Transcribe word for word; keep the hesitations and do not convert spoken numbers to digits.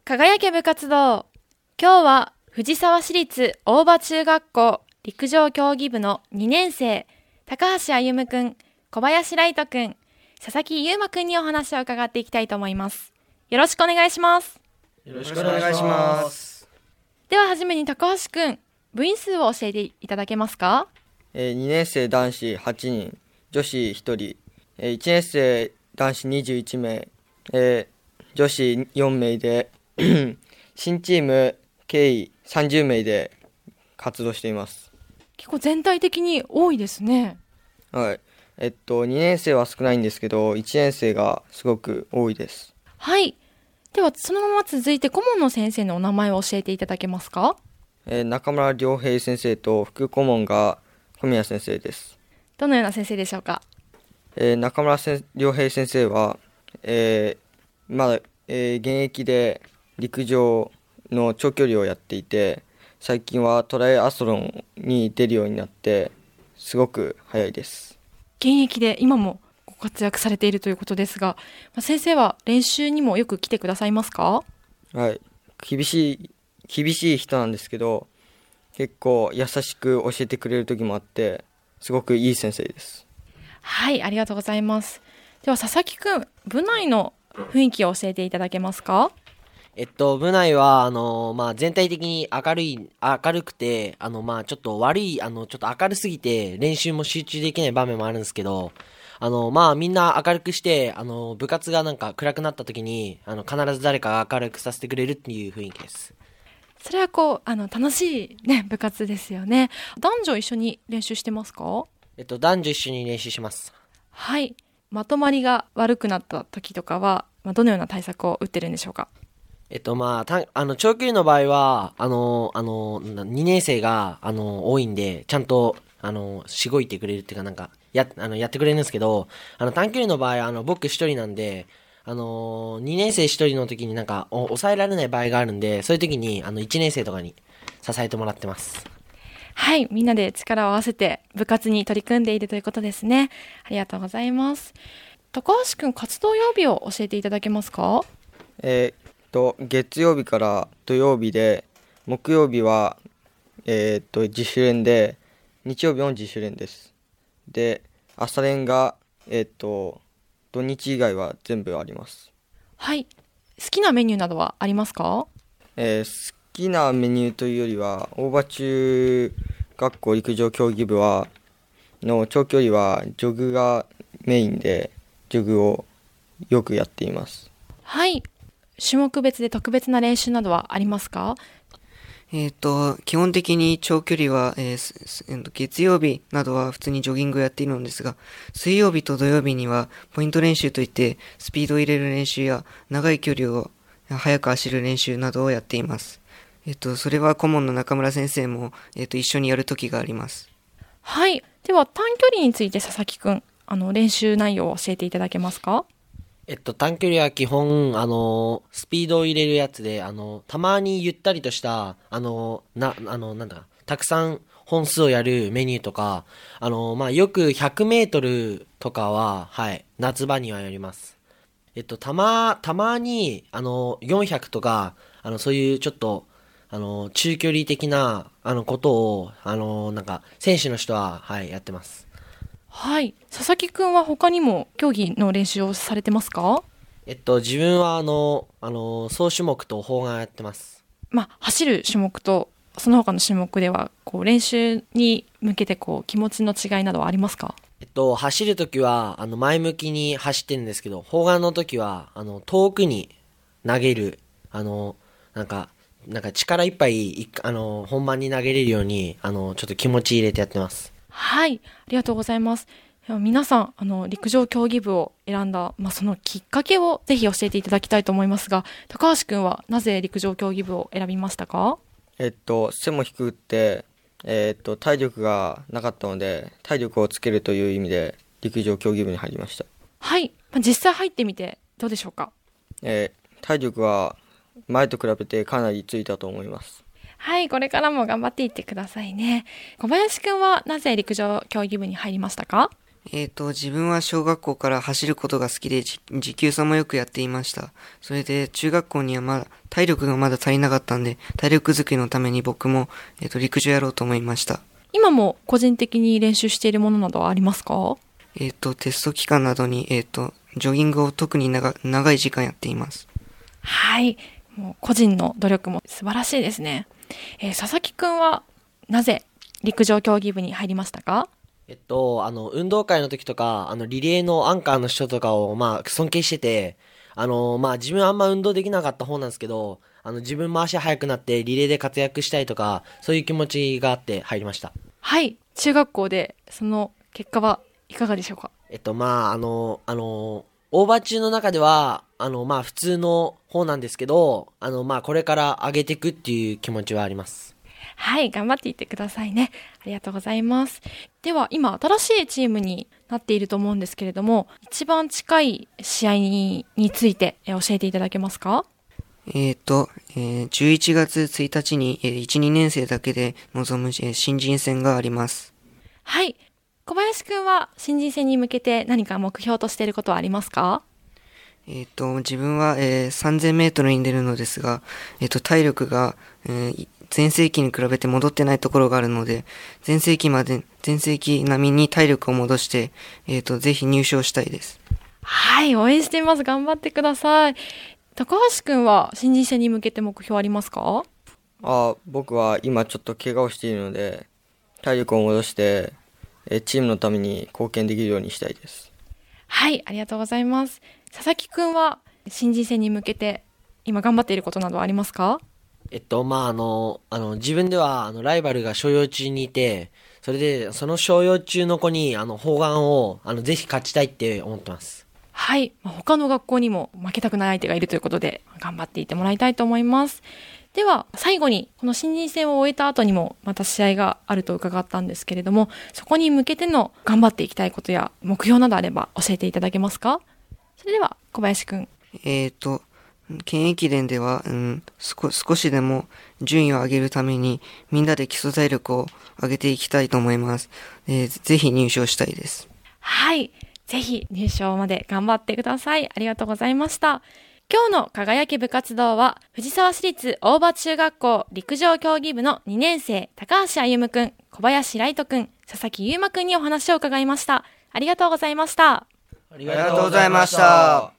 輝け部活動。今日は藤沢市立大場中学校陸上競技部のにねん生、高橋歩夢くん、小林来斗くん、佐々木優馬くんにお話を伺っていきたいと思います。よろしくお願いします。 よろしくお願いします。 でははじめに高橋くん、部員数を教えていただけますか？ えー、にねん生男子はちにん、女子ひとり、えー、いちねん生男子にじゅういちめい、えー、女子よんめいで新チーム計さんじゅうめいで活動しています。 結構全体的に多いですね。 はい。えっとにねん生は少ないんですけど、いちねん生がすごく多いです。 はい。ではそのまま続いて顧問の先生のお名前を教えていただけますか？ えー、中村良平先生と副顧問が小宮先生です。 どのような先生でしょうか？ えー、中村良平先生は、えー、まだ、えー、現役で陸上の長距離をやっていて、最近はトライアスロンに出るようになってすごく早いです。 現役で今もご活躍されているということですが、先生は練習にもよく来てくださいますか？ はい。厳しい厳しい人なんですけど、結構優しく教えてくれる時もあって、すごくいい先生です。 はい、ありがとうございます。では佐々木くん、部内の雰囲気を教えていただけますか？ えっと、部内は、あの、まあ、全体的に明るい、明るくて、あの、まあ、ちょっと悪い、あの、ちょっと明るすぎて、練習も集中できない場面もあるんですけど、あの、まあ、みんな明るくして、あの、部活がなんか暗くなった時に、あの、必ず誰かが明るくさせてくれるっていう雰囲気です。 それはこう、あの、楽しいね、部活ですよね。男女一緒に練習してますか？ えっと、男女一緒に練習します。 はい。まとまりが悪くなった時とかは、まあ、どのような対策を打ってるんでしょうか？ えっとまあ、たあの長距離の場合はあのあのにねん生があの多いんで、ちゃんとあのしごいてくれるっていうか、なんかやあのやってくれるんですけど、あの短距離の場合あの僕一人なんで、あのにねん生一人の時になんかお抑えられない場合があるんで、そういう時にあのいちねん生とかに支えてもらってます。 はい、みんなで力を合わせて部活に取り組んでいるということですね。ありがとうございます。高橋くん、活動曜日を教えていただけますか？ えーと月曜日から土曜日で、木曜日は、えー、と自主練で、日曜日も自主練です。で、朝練が、えー、と土日以外は全部あります。 はい。好きなメニューなどはありますか？ えー、好きなメニューというよりは、大場中学校陸上競技部はの長距離はジョグがメインで、ジョグをよくやっています。 はい。種目別で特別な練習などはありますか？ えっと、基本的に長距離は、えー、月曜日などは普通にジョギングをやっているのですが、水曜日と土曜日にはポイント練習といってスピードを入れる練習や長い距離を速く走る練習などをやっています。えっと、それは顧問の中村先生も、えっと、一緒にやる時があります。 はい。では短距離について佐々木くん、あの練習内容を教えていただけますか？ えっと、短距離は基本、あの、スピードを入れるやつで、あの、たまにゆったりとした、あの、な、あの、なんだ、たくさん本数をやるメニューとか、あの、まあ、よくひゃくメートルとかは、はい、夏場にはやります。えっと、たま、たまに、あの、よんひゃくとか、あの、そういうちょっと、あの、中距離的な、あの、ことを、あの、なんか、選手の人は、はい、やってます。 はい。佐々木くんは他にも競技の練習をされてますか？ えっと、自分はあの、あの、総種目と砲丸やってます。 まあ、走る種目とその他の種目では、こう練習に向けてこう気持ちの違いなどはありますか？ えっと、走るときは、あの、前向きに走ってるんですけど、砲丸のときは、あの、遠くに投げる、あの、なんか、なんか力いっぱい、あの、本番に投げれるように、あの、ちょっと気持ち入れてやってます。 はい、ありがとうございます。皆さん、あの陸上競技部を選んだ、まあ、そのきっかけをぜひ教えていただきたいと思いますが、高橋くんはなぜ陸上競技部を選びましたか？ えっと背も低くて、えっと体力がなかったので、体力をつけるという意味で陸上競技部に入りました。 はい、まあ、実際入ってみてどうでしょうか？ えー、体力は前と比べてかなりついたと思います。 はい、これからも頑張っていってくださいね。小林くんはなぜ陸上競技部に入りましたか？ えっと、自分は小学校から走ることが好きで、じ持久走もよくやっていました。それで、中学校にはまだ、体力がまだ足りなかったんで、体力づくりのために僕も、えっと、陸上やろうと思いました。 今も個人的に練習しているものなどはありますか？ えっと、テスト期間などに、えっと、ジョギングを特に長、長い時間やっています。 はい。もう個人の努力も素晴らしいですね。えー、佐々木くんはなぜ陸上競技部に入りましたか？ えっと、あの、運動会の時とか、あの、リレーのアンカーの人とかを、まあ、尊敬してて、あの、まあ、自分はあんま運動できなかった方なんですけど、あの、自分も足速くなって、リレーで活躍したいとか、そういう気持ちがあって入りました。 はい。中学校で、その結果はいかがでしょうか？ えっと、まあ、あの、あの、オーバー中の中では、あの、まあ、普通の方なんですけど、あの、まあ、これから上げていくっていう気持ちはあります。 はい、頑張っていってくださいね。ありがとうございます。では、今、新しいチームになっていると思うんですけれども、一番近い試合に、について教えていただけますか？ えっと、えー、じゅういちがつついたちに、えー、いち、にねん生だけで臨む、えー、新人戦があります。 はい。小林くんは新人戦に向けて何か目標としていることはありますか？ えっと、自分は、えー、さんぜんメートルに出るのですが、えっと、体力が、えー、前世紀に比べて戻ってないところがあるので、前世紀まで、前世紀並みに体力を戻して、えっと、ぜひ入賞したいです。 はい、応援しています。頑張ってください。高橋くんは新人戦に向けて目標ありますか？ あ、僕は今ちょっと怪我をしているので、体力を戻して、えチームのために貢献できるようにしたいです。 はい、ありがとうございます。佐々木くんは新人戦に向けて今頑張っていることなどはありますか？ えっと、まあ、あの、あの、自分では、あの、ライバルが所要中にいて、それで、その所要中の子に、あの、砲丸を、あの、ぜひ勝ちたいって思ってます。 はい、まあ、他の学校にも負けたくない相手がいるということで、頑張っていってもらいたいと思います。では、最後に、この新人戦を終えた後にも、また試合があると伺ったんですけれども、そこに向けての頑張っていきたいことや目標などあれば教えていただけますか？それでは、小林くん。 えっと、県駅伝では、うん、少少しでも順位を上げるためにみんなで基礎体力を上げていきたいと思います。えー、ぜひ入賞したいです。 はい。ぜひ入賞まで頑張ってください。ありがとうございました。今日の輝き部活動は藤沢市立大場中学校陸上競技部のにねん生高橋歩夢くん、小林ライトくん、佐々木優馬くんにお話を伺いました。ありがとうございました。 ありがとうございました。